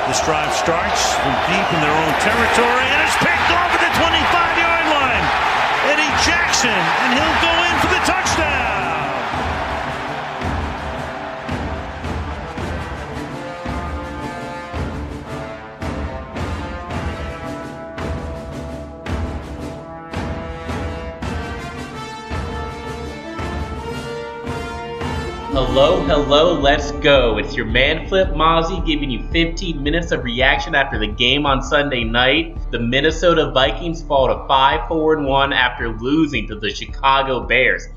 This drive starts from deep in their own territory, and it's picked off at the 25-yard line. Eddie Jackson, and he'll go in for the touchdown. Hello, let's go. It's your man Flip Mozzie giving you 15 minutes of reaction after the game on Sunday night. The Minnesota Vikings fall to 5-4-1 after losing to the Chicago Bears.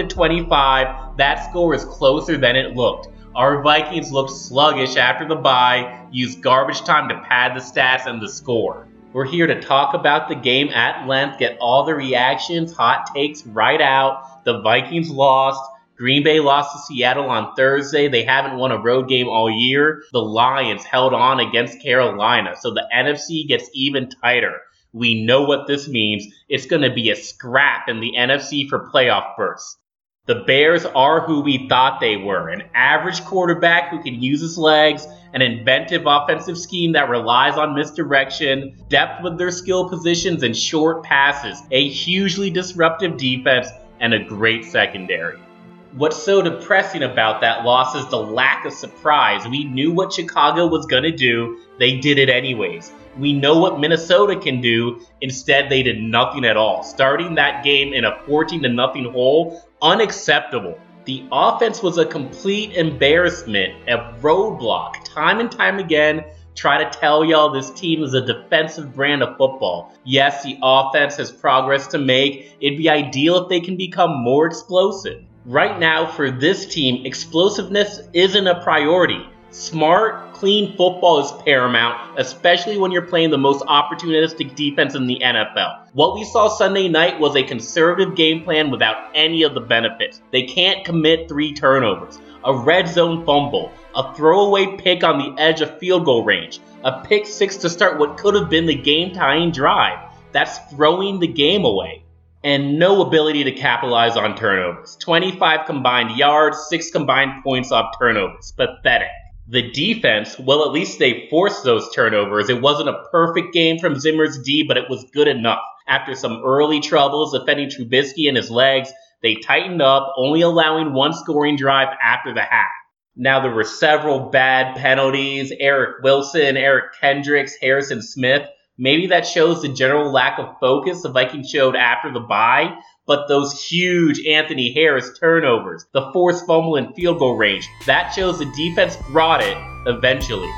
20-25, that score is closer than it looked. Our Vikings looked sluggish after the bye, used garbage time to pad the stats and the score. We're here to talk about the game at length, get all the reactions, hot takes right out. The Vikings lost. Green Bay lost to Seattle on Thursday. They haven't won a road game all year. The Lions held on against Carolina, so the NFC gets even tighter. We know what this means. It's going to be a scrap in the NFC for playoff berths. The Bears are who we thought they were, an average quarterback who can use his legs, an inventive offensive scheme that relies on misdirection, depth with their skill positions and short passes, a hugely disruptive defense, and a great secondary. What's so depressing about that loss is the lack of surprise. We knew what Chicago was going to do. They did it anyways. We know what Minnesota can do. Instead, they did nothing at all. Starting that game in a 14-0 hole, unacceptable. The offense was a complete embarrassment, a roadblock. Time and time again, try to tell y'all this team is a defensive brand of football. Yes, the offense has progress to make. It'd be ideal if they can become more explosive. Right now, for this team, explosiveness isn't a priority. Smart, clean football is paramount, especially when you're playing the most opportunistic defense in the NFL. What we saw Sunday night was a conservative game plan without any of the benefits. They can't commit 3 turnovers, a red zone fumble, a throwaway pick on the edge of field goal range, a pick 6 to start what could have been the game-tying drive. That's throwing the game away. And no ability to capitalize on turnovers. 25 combined yards, 6 combined points off turnovers. Pathetic. The defense, well, at least they forced those turnovers. It wasn't a perfect game from Zimmer's D, but it was good enough. After some early troubles defending Trubisky and his legs, they tightened up, only allowing 1 scoring drive after the half. Now, there were several bad penalties. Eric Wilson, Eric Kendricks, Harrison Smith. Maybe that shows the general lack of focus the Vikings showed after the bye, but those huge Anthony Harris turnovers, the forced fumble in field goal range, that shows the defense brought it eventually.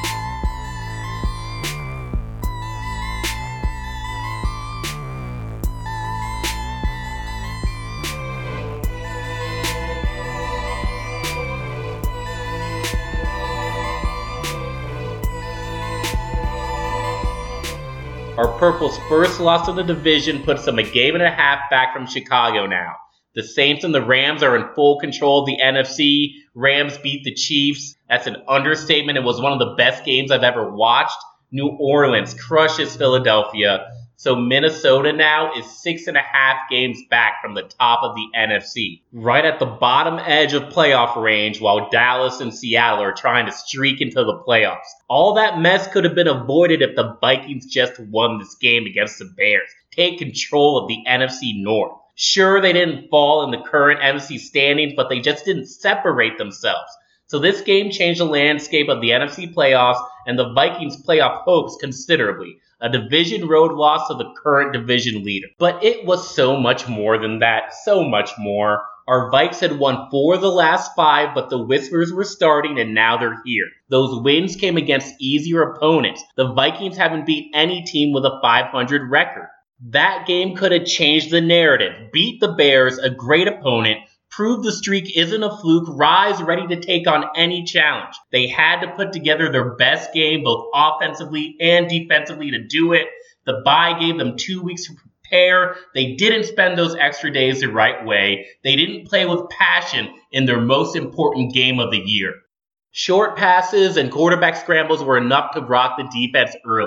Our Purple's first loss of the division puts them a game and a half back from Chicago now. The Saints and the Rams are in full control of the NFC. Rams beat the Chiefs. That's an understatement. It was one of the best games I've ever watched. New Orleans crushes Philadelphia. So Minnesota now is 6.5 games back from the top of the NFC. Right at the bottom edge of playoff range while Dallas and Seattle are trying to streak into the playoffs. All that mess could have been avoided if the Vikings just won this game against the Bears. Take control of the NFC North. Sure, they didn't fall in the current NFC standings, but they just didn't separate themselves. So this game changed the landscape of the NFC playoffs and the Vikings' playoff hopes considerably. A division road loss to the current division leader. But it was so much more than that. So much more. Our Vikes had won 4 of the last 5, but the whispers were starting and now they're here. Those wins came against easier opponents. The Vikings haven't beat any team with a 500 record. That game could have changed the narrative. Beat the Bears, a great opponent. Prove the streak isn't a fluke. Rise ready to take on any challenge. They had to put together their best game, both offensively and defensively, to do it. The bye gave them 2 weeks to prepare. They didn't spend those extra days the right way. They didn't play with passion in their most important game of the year. Short passes and quarterback scrambles were enough to rock the defense early.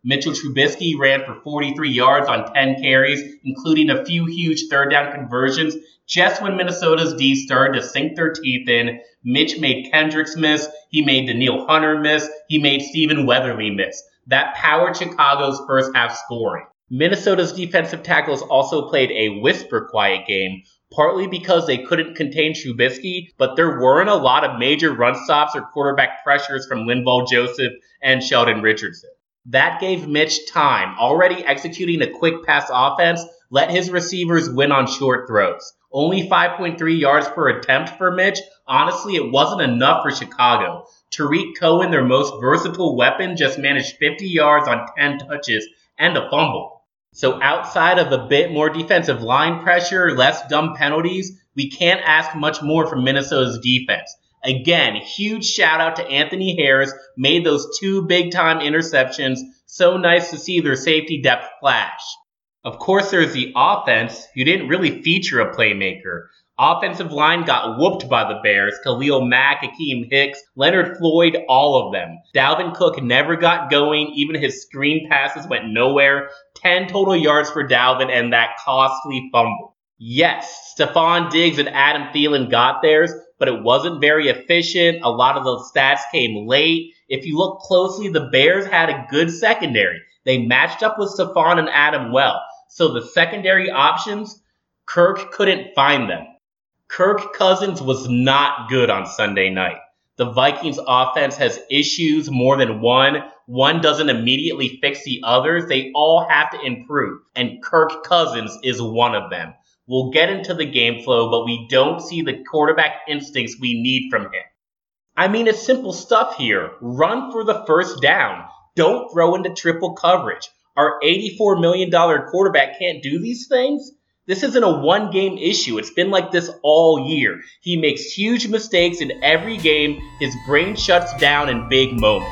Mitchell Trubisky ran for 43 yards on 10 carries, including a few huge third down conversions. Just when Minnesota's D started to sink their teeth in, Mitch made Kendricks miss, he made Danielle Hunter miss, he made Stephen Weatherly miss. That powered Chicago's first half scoring. Minnesota's defensive tackles also played a whisper quiet game, partly because they couldn't contain Trubisky, but there weren't a lot of major run stops or quarterback pressures from Linval Joseph and Sheldon Richardson. That gave Mitch time, already executing a quick pass offense, let his receivers win on short throws. Only 5.3 yards per attempt for Mitch. Honestly, it wasn't enough for Chicago. Tariq Cohen, their most versatile weapon, just managed 50 yards on 10 touches and a fumble. So outside of a bit more defensive line pressure, less dumb penalties, we can't ask much more from Minnesota's defense. Again, huge shout out to Anthony Harris, made those 2 big-time interceptions. So nice to see their safety depth flash. Of course, there's the offense, who didn't really feature a playmaker. Offensive line got whooped by the Bears. Khalil Mack, Akeem Hicks, Leonard Floyd, all of them. Dalvin Cook never got going. Even his screen passes went nowhere. 10 total yards for Dalvin and that costly fumble. Yes, Stephon Diggs and Adam Thielen got theirs, but it wasn't very efficient. A lot of those stats came late. If you look closely, the Bears had a good secondary. They matched up with Stephon and Adam well. So the secondary options, Kirk couldn't find them. Kirk Cousins was not good on Sunday night. The Vikings offense has issues more than one. One doesn't immediately fix the others. They all have to improve. And Kirk Cousins is one of them. We'll get into the game flow, but we don't see the quarterback instincts we need from him. I mean, it's simple stuff here. Run for the first down. Don't throw into triple coverage. Our $84 million quarterback can't do these things? This isn't a one-game issue. It's been like this all year. He makes huge mistakes in every game. His brain shuts down in big moments.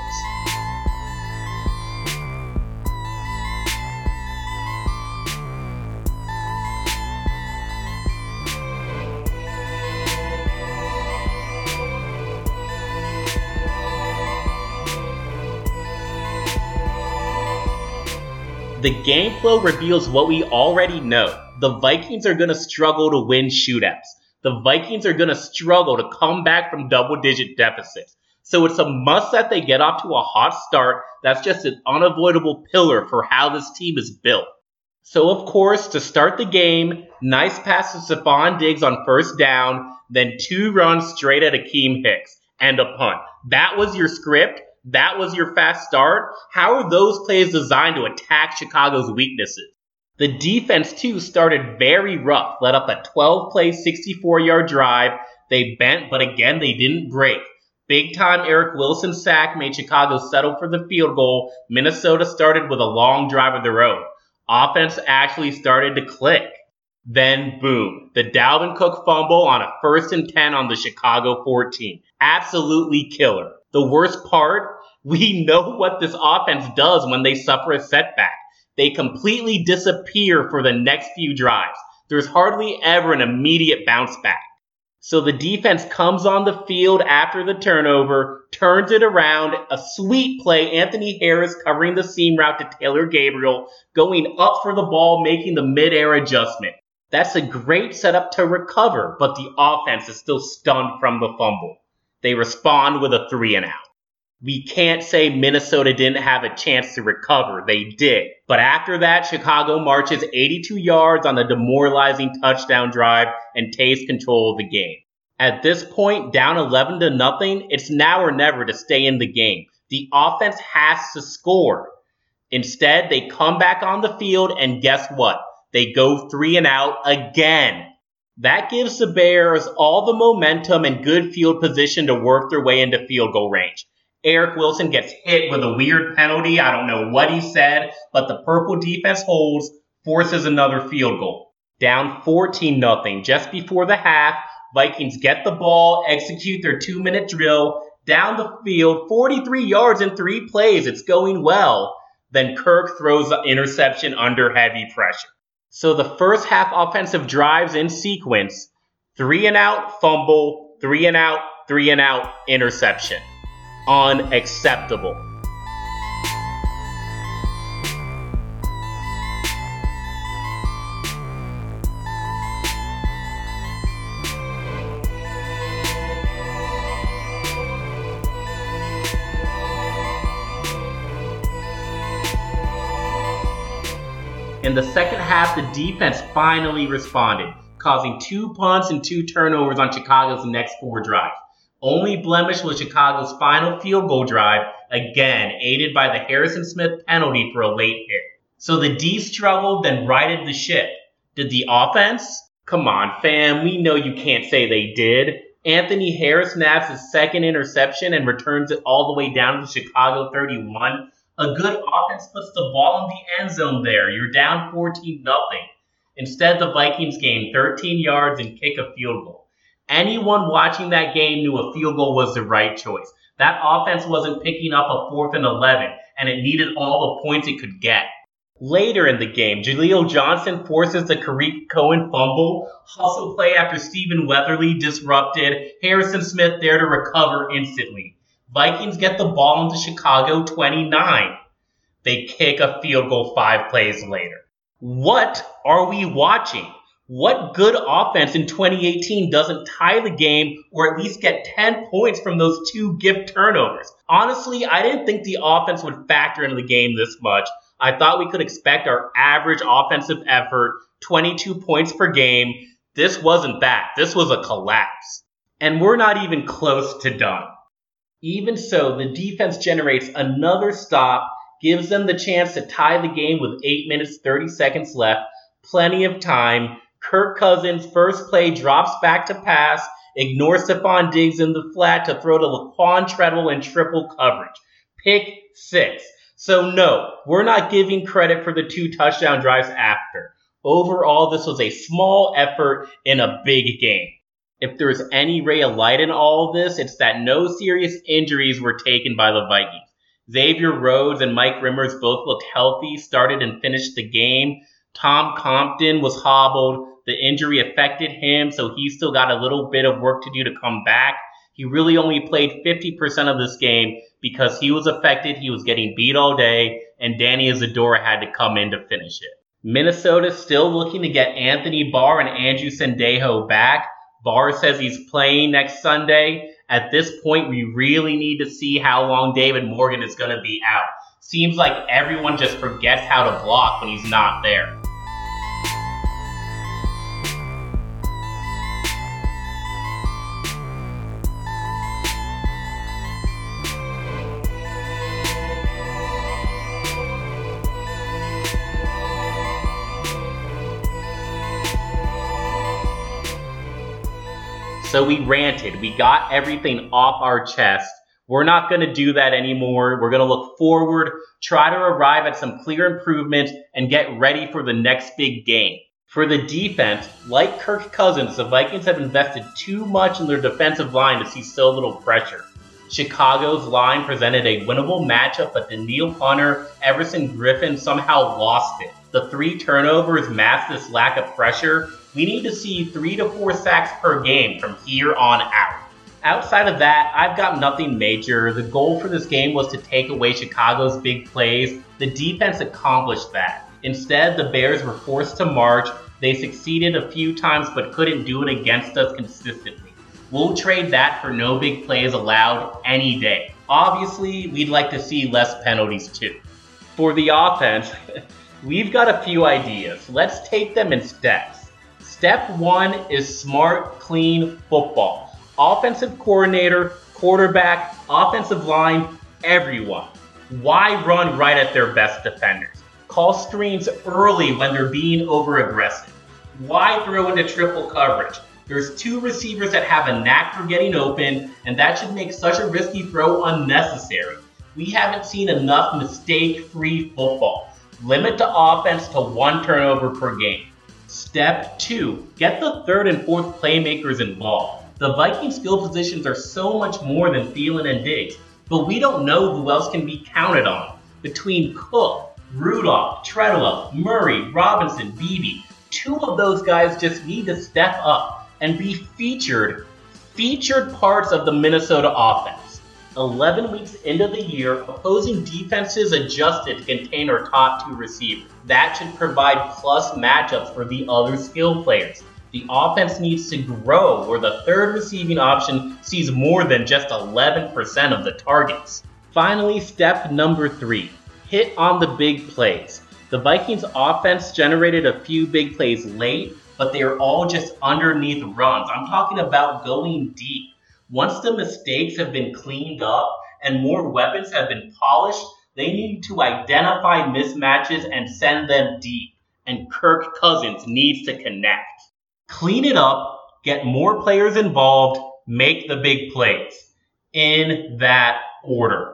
The game flow reveals what we already know. The Vikings are going to struggle to win shootouts. The Vikings are going to struggle to come back from double-digit deficits. So it's a must that they get off to a hot start. That's just an unavoidable pillar for how this team is built. So, of course, to start the game, nice pass to Stephon Diggs on first down, then 2 runs straight at Akeem Hicks, and a punt. That was your script. That was your fast start. How are those plays designed to attack Chicago's weaknesses? The defense, too, started very rough, led up a 12-play, 64-yard drive. They bent, but again, they didn't break. Big-time Eric Wilson sack made Chicago settle for the field goal. Minnesota started with a long drive of their own. Offense actually started to click. Then, boom, the Dalvin Cook fumble on a 1st and 10 on the Chicago 14. Absolutely killer. The worst part, we know what this offense does when they suffer a setback. They completely disappear for the next few drives. There's hardly ever an immediate bounce back. So the defense comes on the field after the turnover, turns it around, a sweet play, Anthony Harris covering the seam route to Taylor Gabriel, going up for the ball, making the mid-air adjustment. That's a great setup to recover, but the offense is still stunned from the fumble. They respond with a 3-and-out. We can't say Minnesota didn't have a chance to recover. They did. But after that, Chicago marches 82 yards on the demoralizing touchdown drive and takes control of the game. At this point, down 11-0, it's now or never to stay in the game. The offense has to score. Instead, they come back on the field, and guess what? They go 3-and-out again. That gives the Bears all the momentum and good field position to work their way into field goal range. Eric Wilson gets hit with a weird penalty. I don't know what he said, but the purple defense holds, forces another field goal. Down 14-0 just before the half. Vikings get the ball, execute their 2-minute drill, down the field, 43 yards in 3 plays. It's going well. Then Kirk throws the interception under heavy pressure. So the first half offensive drives in sequence, 3-and-out, fumble, 3-and-out, 3-and-out, interception. Unacceptable. In the second half, the defense finally responded, causing 2 punts and 2 turnovers on Chicago's next 4 drives. Only blemish was Chicago's final field goal drive, again aided by the Harrison Smith penalty for a late hit. So the D struggled, then righted the ship. Did the offense? Come on, fam, we know you can't say they did. Anthony Harris nabs his second interception and returns it all the way down to the Chicago 31. A good offense puts the ball in the end zone there. You're down 14-0. Instead, the Vikings gained 13 yards and kick a field goal. Anyone watching that game knew a field goal was the right choice. That offense wasn't picking up a 4th and 11, and it needed all the points it could get. Later in the game, Jaleel Johnson forces the Kareem Cohen fumble. Hustle play after Stephen Weatherly disrupted. Harrison Smith there to recover instantly. Vikings get the ball into Chicago 29. They kick a field goal 5 plays later. What are we watching? What good offense in 2018 doesn't tie the game or at least get 10 points from those 2 gift turnovers? Honestly, I didn't think the offense would factor into the game this much. I thought we could expect our average offensive effort, 22 points per game. This wasn't that. This was a collapse. And we're not even close to done. Even so, the defense generates another stop, gives them the chance to tie the game with 8 minutes 30 seconds left. Plenty of time. Kirk Cousins' first play drops back to pass, ignores Stephon Diggs in the flat to throw to Laquan Treadwell in triple coverage. Pick 6. So no, we're not giving credit for the 2 touchdown drives after. Overall, this was a small effort in a big game. If there's any ray of light in all of this, it's that no serious injuries were taken by the Vikings. Xavier Rhodes and Mike Rimmers both looked healthy, started and finished the game. Tom Compton was hobbled. The injury affected him, so he still got a little bit of work to do to come back. He really only played 50% of this game because he was affected, he was getting beat all day, and Danny Isadora had to come in to finish it. Minnesota's still looking to get Anthony Barr and Andrew Sendejo back. Barr says he's playing next Sunday. At this point, we really need to see how long David Morgan is going to be out. Seems like everyone just forgets how to block when he's not there. So we ranted. We got everything off our chest. We're not going to do that anymore. We're going to look forward, try to arrive at some clear improvement, and get ready for the next big game. For the defense, like Kirk Cousins, the Vikings have invested too much in their defensive line to see so little pressure. Chicago's line presented a winnable matchup, but Danielle Hunter, Everson Griffin somehow lost it. The 3 turnovers masked this lack of pressure. We need to see 3 to 4 sacks per game from here on out. Outside of that, I've got nothing major. The goal for this game was to take away Chicago's big plays. The defense accomplished that. Instead, the Bears were forced to march. They succeeded a few times but couldn't do it against us consistently. We'll trade that for no big plays allowed any day. Obviously, we'd like to see less penalties too. For the offense, we've got a few ideas. Let's take them in steps. Step 1 is smart, clean football. Offensive coordinator, quarterback, offensive line, everyone. Why run right at their best defenders? Call screens early when they're being over-aggressive. Why throw into triple coverage? There's 2 receivers that have a knack for getting open, and that should make such a risky throw unnecessary. We haven't seen enough mistake-free football. Limit the offense to 1 turnover per game. Step 2, get the 3rd and 4th playmakers involved. The Vikings skill positions are so much more than Thielen and Diggs, but we don't know who else can be counted on. Between Cook, Rudolph, Treadwell, Murray, Robinson, Beebe, 2 of those guys just need to step up and be featured parts of the Minnesota offense. 11 weeks into the year, opposing defenses adjusted to contain our top 2 receivers. That should provide plus matchups for the other skill players. The offense needs to grow where the 3rd receiving option sees more than just 11% of the targets. Finally, step number 3, hit on the big plays. The Vikings offense generated a few big plays late, but they are all just underneath runs. I'm talking about going deep. Once the mistakes have been cleaned up and more weapons have been polished, they need to identify mismatches and send them deep. And Kirk Cousins needs to connect. Clean it up, get more players involved, make the big plays. In that order.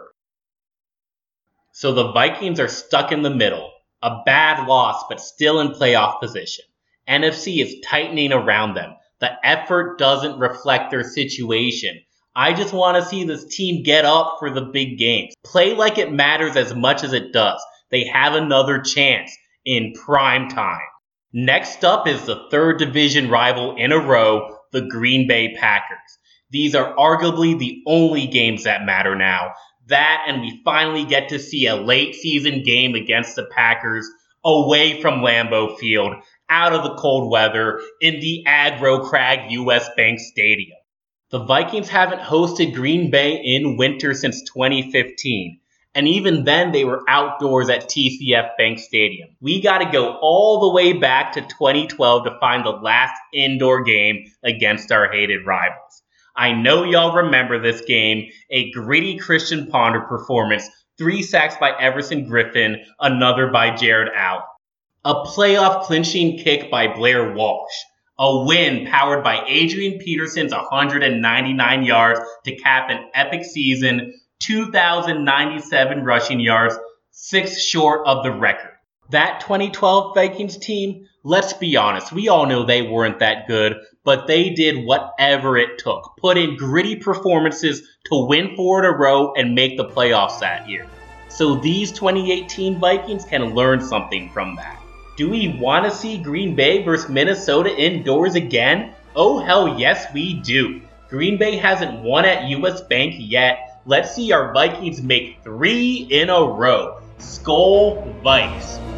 So the Vikings are stuck in the middle. A bad loss, but still in playoff position. NFC is tightening around them. The effort doesn't reflect their situation. I just want to see this team get up for the big games. Play like it matters as much as it does. They have another chance in prime time. Next up is the third division rival in a row, the Green Bay Packers. These are arguably the only games that matter now. That, and we finally get to see a late season game against the Packers away from Lambeau Field, out of the cold weather, in the Aggro Crag US Bank Stadium. The Vikings haven't hosted Green Bay in winter since 2015. And even then, they were outdoors at TCF Bank Stadium. We got to go all the way back to 2012 to find the last indoor game against our hated rivals. I know y'all remember this game, a gritty Christian Ponder performance, 3 sacks by Everson Griffin, another by Jared Allen. A playoff clinching kick by Blair Walsh. A win powered by Adrian Peterson's 199 yards to cap an epic season, 2,097 rushing yards, 6 short of the record. That 2012 Vikings team, let's be honest, we all know they weren't that good, but they did whatever it took. Put in gritty performances to win 4 in a row and make the playoffs that year. So these 2018 Vikings can learn something from that. Do we want to see Green Bay versus Minnesota indoors again? Oh hell yes we do. Green Bay hasn't won at US Bank yet. Let's see our Vikings make 3 in a row. Skol Vikes.